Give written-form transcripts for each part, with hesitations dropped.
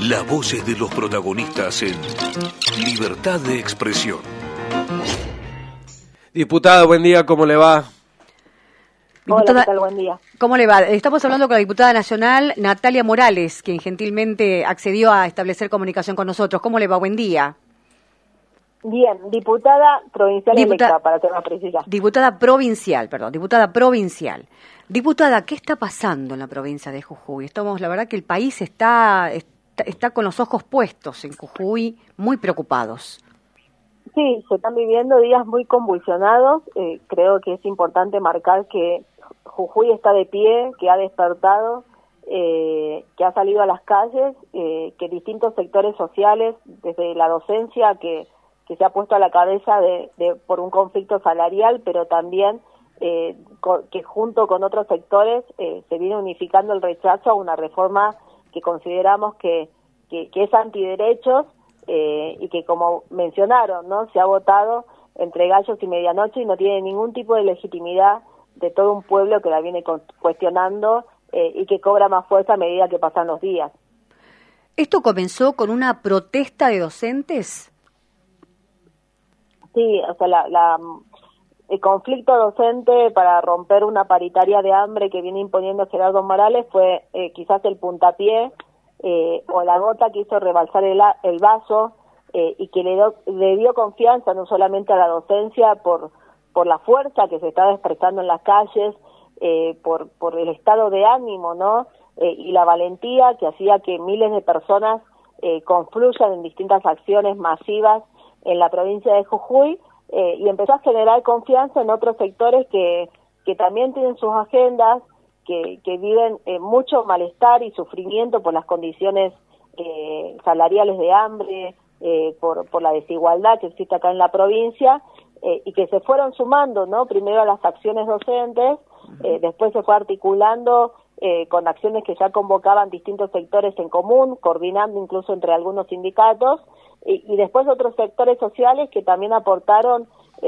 Las voces de los protagonistas en Libertad de Expresión. Diputada, buen día, ¿cómo le va? Diputada, hola, ¿qué tal? Buen día. ¿Cómo le va? Estamos hablando con la diputada nacional Natalia Morales, quien gentilmente accedió a establecer comunicación con nosotros. ¿Cómo le va? Buen día. Bien, diputada provincial electa, para ser más precisa. Diputada provincial. Diputada, ¿qué está pasando en la provincia de Jujuy? La verdad que el país está con los ojos puestos en Jujuy, muy preocupados. Sí, se están viviendo días muy convulsionados. Creo que es importante marcar que Jujuy está de pie, que ha despertado, que ha salido a las calles, que distintos sectores sociales, desde la docencia que se ha puesto a la cabeza por un conflicto salarial, pero también que junto con otros sectores se viene unificando el rechazo a una reforma que consideramos que es antiderechos y que, como mencionaron, ¿no?, se ha votado entre gallos y medianoche y no tiene ningún tipo de legitimidad de todo un pueblo que la viene cuestionando y que cobra más fuerza a medida que pasan los días. ¿Esto comenzó con una protesta de docentes? Sí, o sea, el conflicto docente para romper una paritaria de hambre que viene imponiendo Gerardo Morales fue quizás el puntapié o la gota que hizo rebalsar el vaso y que le dio confianza no solamente a la docencia por la fuerza que se estaba expresando en las calles, por el estado de ánimo, ¿no? Y la valentía que hacía que miles de personas confluyan en distintas acciones masivas en la provincia de Jujuy, y empezó a generar confianza en otros sectores que también tienen sus agendas, que viven mucho malestar y sufrimiento por las condiciones salariales de hambre, por la desigualdad que existe acá en la provincia, y que se fueron sumando, ¿no?, primero a las acciones docentes, después se fue articulando con acciones que ya convocaban distintos sectores en común, coordinando incluso entre algunos sindicatos, y después otros sectores sociales que también aportaron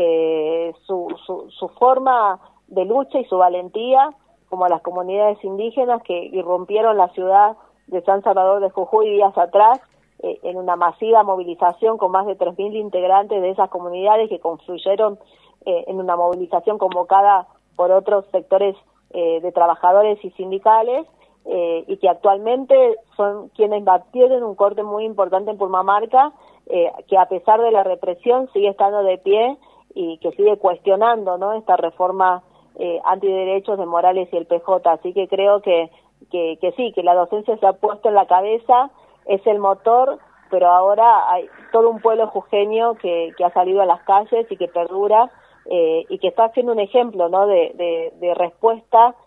su forma de lucha y su valentía, como las comunidades indígenas que irrumpieron la ciudad de San Salvador de Jujuy días atrás en una masiva movilización con más de 3.000 integrantes de esas comunidades que confluyeron en una movilización convocada por otros sectores de trabajadores y sindicales, y que actualmente son quienes batieron un corte muy importante en Purmamarca, que a pesar de la represión sigue estando de pie y que sigue cuestionando, ¿no?, esta reforma antiderechos de Morales y el PJ. Así que creo que sí, que la docencia se ha puesto en la cabeza, es el motor, pero ahora hay todo un pueblo jujeño que ha salido a las calles y que perdura, y que está haciendo un ejemplo, ¿no?, de respuesta,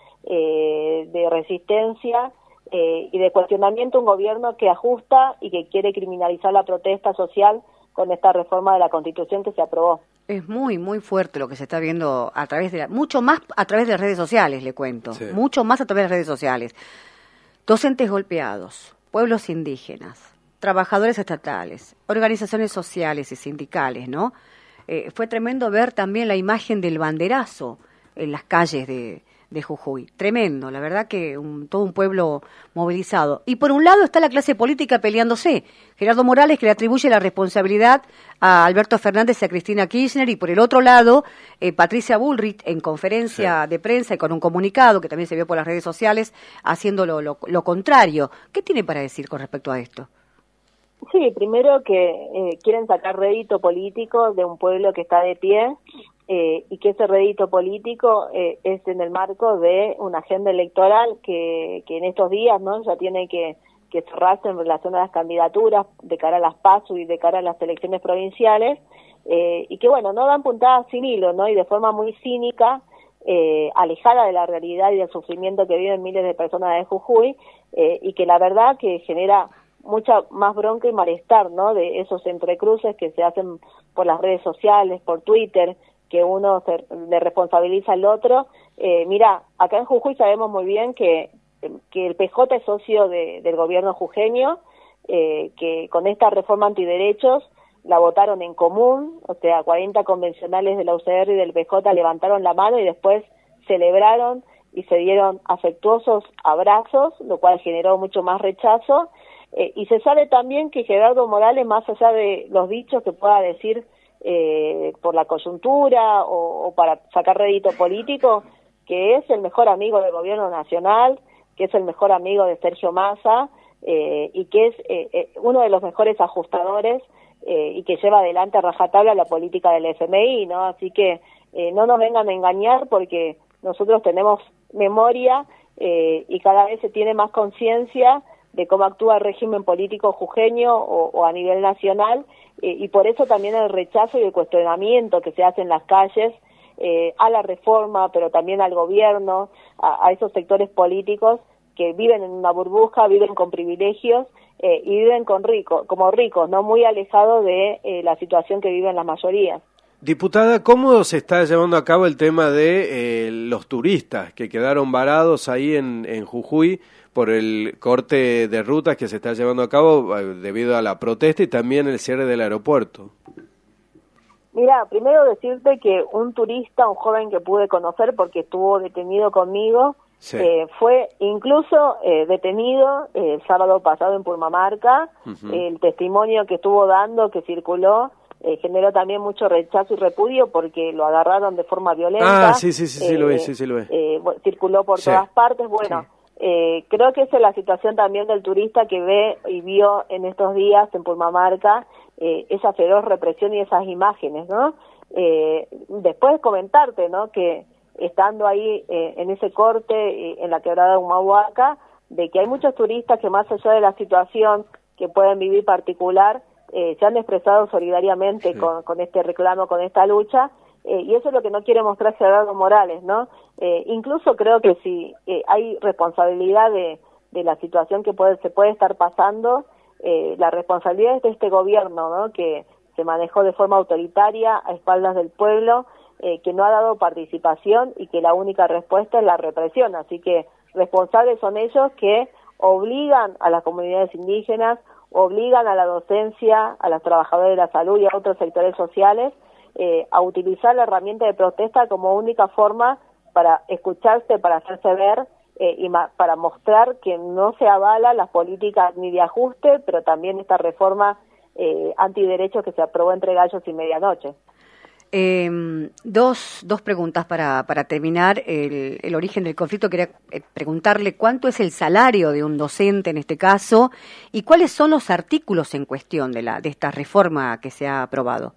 de resistencia y de cuestionamiento a un gobierno que ajusta y que quiere criminalizar la protesta social con esta reforma de la Constitución que se aprobó. Es muy, muy fuerte lo que se está viendo a través mucho más a través de las redes sociales, le cuento, sí. Mucho más a través de las redes sociales. Docentes golpeados, pueblos indígenas, trabajadores estatales, organizaciones sociales y sindicales, ¿no? Fue tremendo ver también la imagen del banderazo en las calles de Jujuy. Tremendo, la verdad que todo un pueblo movilizado. Y por un lado está la clase política peleándose. Gerardo Morales, que le atribuye la responsabilidad a Alberto Fernández y a Cristina Kirchner, y por el otro lado, Patricia Bullrich, en conferencia de prensa y con un comunicado que también se vio por las redes sociales, haciendo lo contrario. ¿Qué tiene para decir con respecto a esto? Sí, primero que quieren sacar rédito político de un pueblo que está de pie, y que ese rédito político es en el marco de una agenda electoral que en estos días, ¿no?, ya tiene que cerrarse en relación a las candidaturas de cara a las PASO y de cara a las elecciones provinciales, y que, bueno, no dan puntadas sin hilo, ¿no?, y de forma muy cínica, alejada de la realidad y del sufrimiento que viven miles de personas de Jujuy, y que la verdad que genera mucha más bronca y malestar, ¿no?, de esos entrecruces que se hacen por las redes sociales, por Twitter, que uno le responsabiliza al otro. Mira, acá en Jujuy sabemos muy bien que el PJ es socio del gobierno jujeño, que con esta reforma antiderechos la votaron en común, o sea, 40 convencionales de la UCR y del PJ levantaron la mano y después celebraron y se dieron afectuosos abrazos, lo cual generó mucho más rechazo, Y se sabe también que Gerardo Morales, más allá de los dichos que pueda decir por la coyuntura o para sacar rédito político, que es el mejor amigo del gobierno nacional, que es el mejor amigo de Sergio Massa, y que es uno de los mejores ajustadores y que lleva adelante a rajatabla la política del FMI, ¿no? Así que no nos vengan a engañar, porque nosotros tenemos memoria y cada vez se tiene más conciencia de cómo actúa el régimen político jujeño o a nivel nacional, y por eso también el rechazo y el cuestionamiento que se hace en las calles a la reforma, pero también al gobierno, a esos sectores políticos que viven en una burbuja, viven con privilegios y viven como ricos, no muy alejados de la situación que viven las mayorías. Diputada, ¿cómo se está llevando a cabo el tema de los turistas que quedaron varados ahí en Jujuy por el corte de rutas que se está llevando a cabo debido a la protesta y también el cierre del aeropuerto? Mira, primero decirte que un turista, un joven que pude conocer porque estuvo detenido conmigo, sí, fue incluso detenido el sábado pasado en Purmamarca. El testimonio que estuvo dando, que circuló, generó también mucho rechazo y repudio porque lo agarraron de forma violenta. Sí, lo ve, sí lo ve. Circuló por todas partes. Bueno, creo que esa es la situación también del turista que ve y vio en estos días en Purmamarca esa feroz represión y esas imágenes, ¿no? Después comentarte, ¿no?, que estando ahí en ese corte en la quebrada de Humahuaca, de que hay muchos turistas que más allá de la situación que pueden vivir particular, se han expresado solidariamente con este reclamo, con esta lucha, y eso es lo que no quiere mostrar Gerardo Morales, ¿no? Incluso creo que si hay responsabilidad de la situación que se puede estar pasando, la responsabilidad es de este gobierno, ¿no?, que se manejó de forma autoritaria a espaldas del pueblo, que no ha dado participación y que la única respuesta es la represión. Así que responsables son ellos que obligan a las comunidades indígenas, obligan a la docencia, a los trabajadores de la salud y a otros sectores sociales a utilizar la herramienta de protesta como única forma para escucharse, para hacerse ver y para mostrar que no se avala las políticas ni de ajuste, pero también esta reforma antiderechos que se aprobó entre gallos y medianoche. Dos preguntas para terminar el origen del conflicto. Quería preguntarle cuánto es el salario de un docente en este caso y cuáles son los artículos en cuestión de esta reforma que se ha aprobado.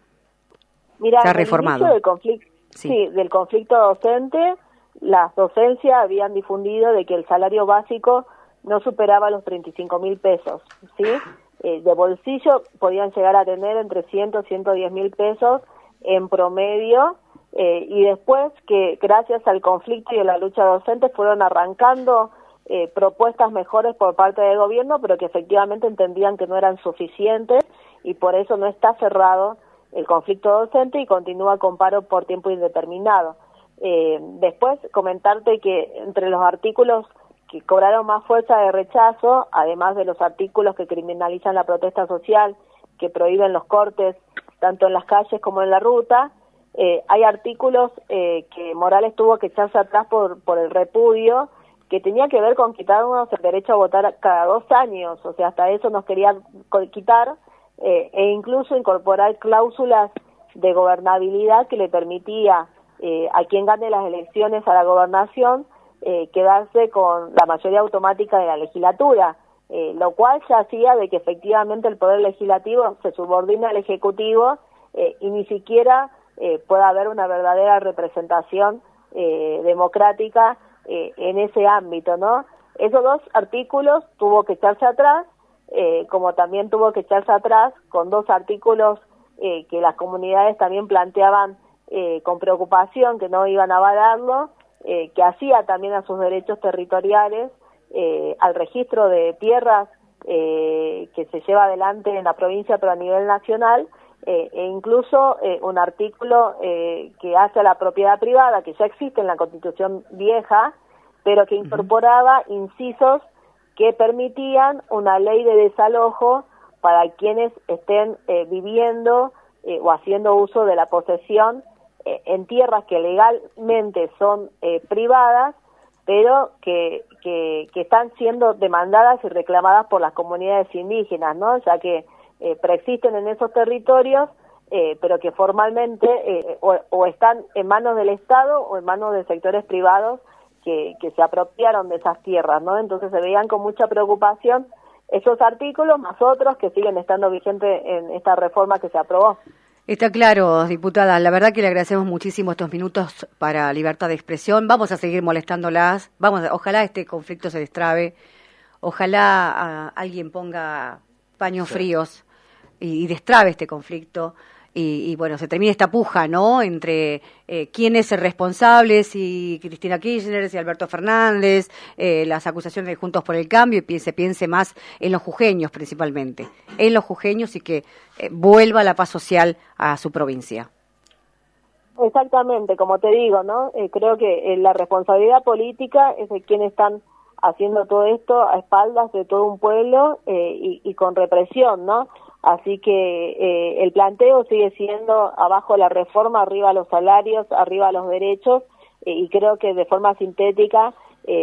Mira, se ha reformado. Del conflicto docente, las docencias habían difundido de que el salario básico no superaba los 35.000 pesos, ¿sí? De bolsillo podían llegar a tener entre 100 y 110.000 pesos en promedio, y después que gracias al conflicto y a la lucha docente fueron arrancando propuestas mejores por parte del gobierno, pero que efectivamente entendían que no eran suficientes y por eso no está cerrado el conflicto docente y continúa con paro por tiempo indeterminado. Después comentarte que entre los artículos que cobraron más fuerza de rechazo, además de los artículos que criminalizan la protesta social, que prohíben los cortes tanto en las calles como en la ruta, hay artículos que Morales tuvo que echarse atrás por el repudio, que tenía que ver con quitarnos el derecho a votar cada 2 años, o sea, hasta eso nos querían quitar, e incluso incorporar cláusulas de gobernabilidad que le permitía a quien gane las elecciones a la gobernación quedarse con la mayoría automática de la legislatura, lo cual ya hacía de que efectivamente el poder legislativo se subordine al ejecutivo y ni siquiera pueda haber una verdadera representación democrática en ese ámbito, ¿no? Esos 2 artículos tuvo que echarse atrás, como también tuvo que echarse atrás con 2 artículos que las comunidades también planteaban con preocupación que no iban a avalarlo, que hacía también a sus derechos territoriales, al registro de tierras que se lleva adelante en la provincia pero a nivel nacional, e incluso un artículo que hace a la propiedad privada, que ya existe en la Constitución vieja, pero que incorporaba incisos que permitían una ley de desalojo para quienes estén viviendo o haciendo uso de la posesión en tierras que legalmente son privadas, pero que están siendo demandadas y reclamadas por las comunidades indígenas, ¿no? Ya que preexisten en esos territorios, pero que formalmente o están en manos del Estado o en manos de sectores privados que se apropiaron de esas tierras, ¿no? Entonces se veían con mucha preocupación esos artículos más otros que siguen estando vigentes en esta reforma que se aprobó. Está claro, diputada. La verdad que le agradecemos muchísimo estos minutos para libertad de expresión. Vamos a seguir molestándolas. Ojalá este conflicto se destrabe. Ojalá alguien ponga paños fríos y destrabe este conflicto. Y bueno, se termine esta puja, ¿no? Entre quién es el responsable, si Cristina Kirchner, si Alberto Fernández, las acusaciones de Juntos por el Cambio, y se piense más en los jujeños principalmente, en los jujeños, y que vuelva la paz social a su provincia. Exactamente, como te digo, ¿no? Creo que la responsabilidad política es de quienes están haciendo todo esto a espaldas de todo un pueblo y con represión, ¿no? Así que el planteo sigue siendo abajo la reforma, arriba los salarios, arriba los derechos, y creo que de forma sintética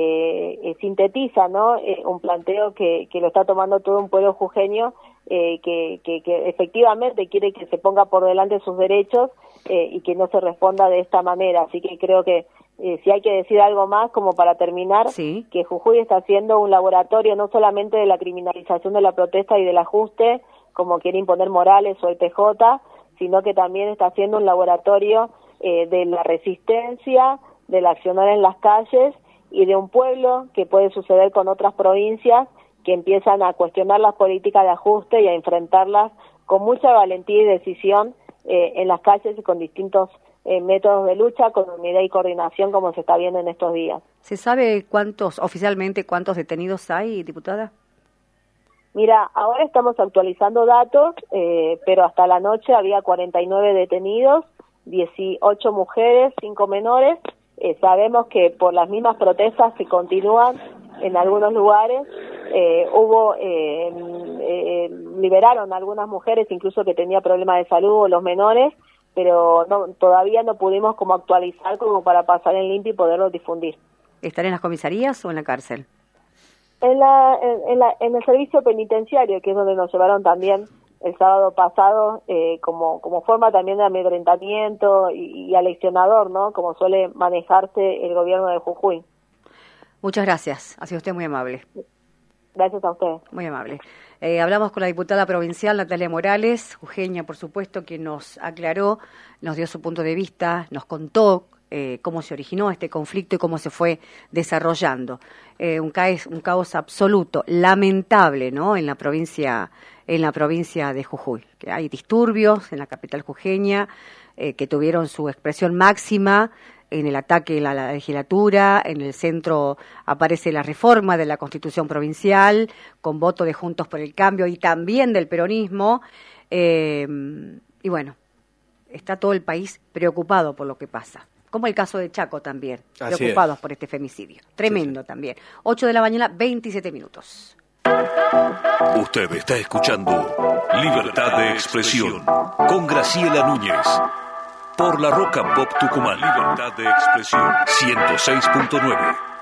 sintetiza, ¿no? Un planteo que lo está tomando todo un pueblo jujeño que efectivamente quiere que se ponga por delante sus derechos y que no se responda de esta manera. Así que creo que si hay que decir algo más como para terminar, sí, que Jujuy está siendo un laboratorio no solamente de la criminalización de la protesta y del ajuste, como quiere imponer Morales o el PJ, sino que también está siendo un laboratorio de la resistencia, del accionar en las calles y de un pueblo, que puede suceder con otras provincias, que empiezan a cuestionar las políticas de ajuste y a enfrentarlas con mucha valentía y decisión en las calles y con distintos métodos de lucha, con unidad y coordinación, como se está viendo en estos días. ¿Se sabe oficialmente cuántos detenidos hay, diputada? Mira, ahora estamos actualizando datos, pero hasta la noche había 49 detenidos, 18 mujeres, 5 menores. Sabemos que por las mismas protestas que continúan en algunos lugares, liberaron a algunas mujeres, incluso que tenía problemas de salud, o los menores, pero todavía no pudimos como actualizar como para pasar en limpio y poderlos difundir. ¿Están en las comisarías o en la cárcel? En el servicio penitenciario, que es donde nos llevaron también el sábado pasado, como forma también de amedrentamiento y aleccionador, ¿no? Como suele manejarse el gobierno de Jujuy. Muchas gracias, ha sido usted muy amable. Gracias a usted. Muy amable. Hablamos con la diputada provincial Natalia Morales, jujeña, por supuesto, quien nos aclaró, nos dio su punto de vista, nos contó cómo se originó este conflicto y cómo se fue desarrollando. Un caos absoluto, lamentable, ¿no? En la provincia de Jujuy. Que hay disturbios en la capital jujeña que tuvieron su expresión máxima en el ataque a la legislatura. En el centro aparece la reforma de la Constitución provincial con voto de Juntos por el Cambio y también del peronismo. Y bueno, está todo el país preocupado por lo que pasa. Como el caso de Chaco también, preocupados por este femicidio. Tremendo también. 8 de la mañana, 27 minutos. Usted está escuchando Libertad de Expresión con Graciela Núñez por La Roca Pop Tucumán. Libertad de Expresión 106.9.